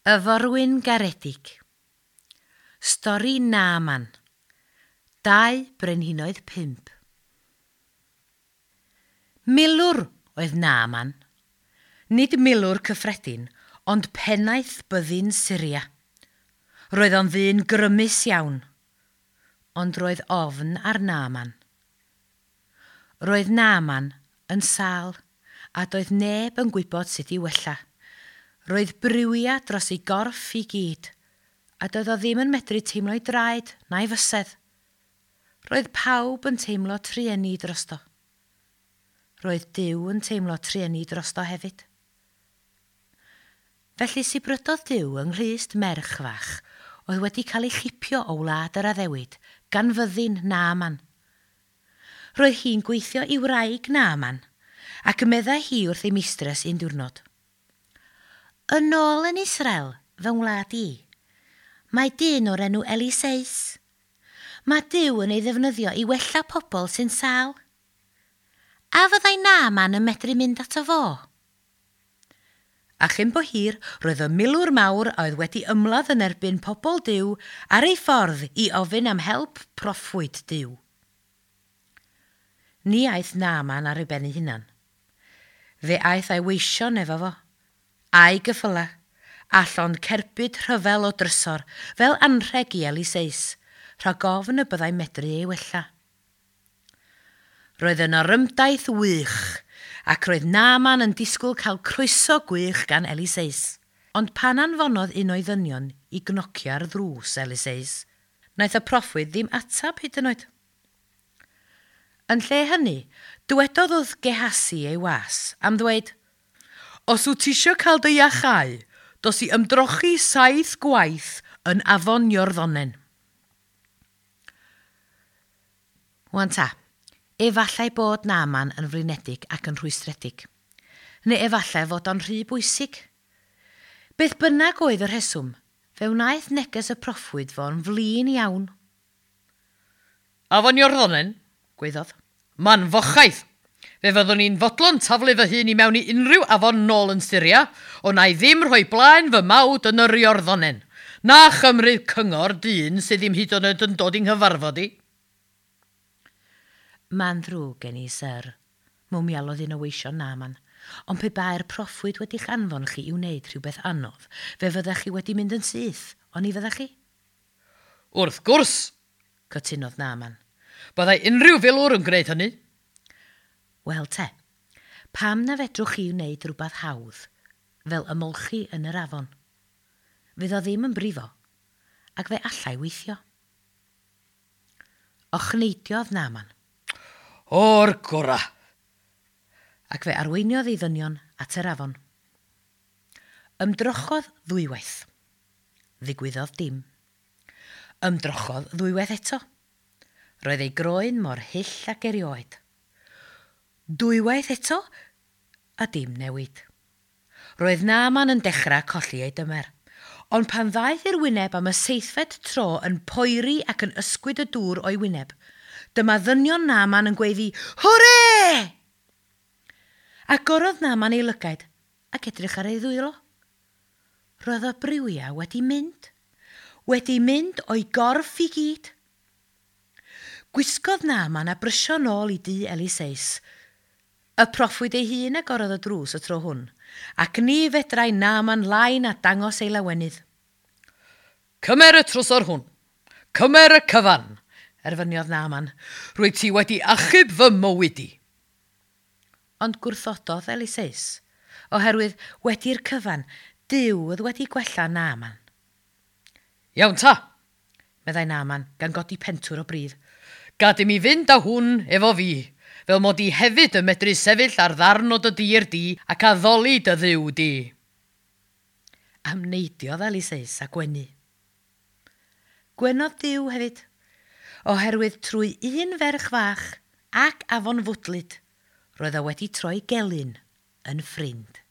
Y Forwyn Garedig. Stori Naaman. 2 Brenhinoedd 5. Milwr oedd Naaman. Nid milwr cyffredin, ond pennaeth byddin Syria. Roedd o'n ddyn grymus iawn, ond roedd ofn ar Naaman. Roedd Naaman yn sâl, a doedd neb yn gwybod sut i wella. Roedd brywia dros ei gorff i gyd, a doedd o ddim yn medru teimlo'i draed na'i fysedd. Roedd pawb yn teimlo trueni drosto. Roedd Duw yn teimlo trueni drosto hefyd. Felly sibrydodd Duw yng Nghlust merch fach oedd wedi cael ei chipio o wlad yr addewid gan fyddin Naaman. Roedd hi'n gweithio i wraig Naaman, ac meddai hi wrth ei mistres un diwrnod. Yn ôl yn Israel, fy ngwlad i, mae dyn o'r enw Eliseis. Mae Duw yn ei ddefnyddio i wella pobl sy'n sâl. A fyddai Naaman yn medru mynd ato fo? A chyn bo hir, roedd y milwr mawr oedd wedi ymladd yn erbyn pobl Duw ar ei ffordd i ofyn am help proffwyd Duw. Ni aeth Naaman ar ei ben ei hunan. Fe aeth ei weision efo fo. A'i gyffyla, allon cerbyd rhyfel o drysor, fel anrheg i Eliseis, rhag ofn y byddai medru ei wella. Roedd yno rymdaith wych, ac roedd Naaman yn disgwyl cael croeso gwych gan Eliseis. Ond pan anfonodd un o'i ddynion i gnocio'r ddrws Eliseis, wnaeth y proffwyd ddim atab hyd yn oed. Yn lle hynny, dywedodd wrth Gehasi ei was am ddweud, os wyt ti eisiau cael dy iachau, dos i ymdrochi 7 gwaith yn Afon Iorddonen. Wan ta, efallai bod Naaman yn flinedig ac yn rhwystredig, neu efallai fod o'n rhy bwysig. Beth bynnag oedd y rheswm, fe wnaeth neges y proffwyd fo'n flin iawn. Afon Iorddonen, gweiddodd, ma'n fochaeth. Fe fyddwn ni'n fodlon taflu fy hun i mewn i unrhyw afon nôl yn Syria, o na i ddim rhoi blaen fy mawd yn yr Iorddonen, na chymryd cyngor dyn sydd ddim hyd yn oed yn dod i'n nghyfarfod i. Ma'n ddrwg gen i, syr, mwmialodd un o weision Naaman, ond pe ba'r proffwyd wedi'ch anfon chi i wneud rhywbeth anodd, fe fyddech chi wedi mynd yn syth, ond ni fyddech chi? Wrth gwrs, cytunodd Naaman. Byddai unrhyw filwr yn gwneud hynny. Wel te, pam na fedrwch chi wneud rhywbeth hawdd, fel ymolchi yn yr afon? Fydd o ddim yn brifo, ac fe allai weithio. Ochneidiodd Naaman. O'r gora. Ac fe arweiniodd ei ddynion at yr afon. Ymdrochodd ddwywaith. Ddigwyddodd dim. Ymdrochodd ddwywaith eto. Roedd ei groen mor hyll ac erioed. Dwywaith eto, a dim newid. Roedd Naaman yn dechrau colli ei dymer, ond pan ddaeth i'r wyneb am y 7fed tro yn poeri ac yn ysgwyd y dŵr o'i wyneb, dyma ddynion Naaman yn gweiddi, hwre! Agorodd Naaman ei lygaid ac edrych ar ei ddwylo. Roedd o brywia wedi mynd o'i gorff i gyd. Gwisgodd Naaman a brysio nôl i dŷ Eliseis. Y proffwyd ei hun agorodd y drws y tro hwn, ac ni fedrai Naaman laen a dangos ei lawenydd. Cymer y trwsor hwn, cymer y cyfan, erfyniodd Naaman, rwy ti wedi achub fy mywyd i. Ond gwrthododd Eliseis, oherwydd wedi'r cyfan, Duw oedd wedi gwella Naaman. Iawn ta, meddai Naaman gan godi pentwr o bridd. Gad i mi fynd â hwn efo fi, fel mod i hefyd yn medru sefyll ar ddarn o dy dir di ac addoli dy dduw di. Amneidiodd Eliseis a gwenu. Gwenodd Duw hefyd, oherwydd trwy un ferch fach ac afon fwdlyd, roedd o wedi troi gelyn yn ffrind.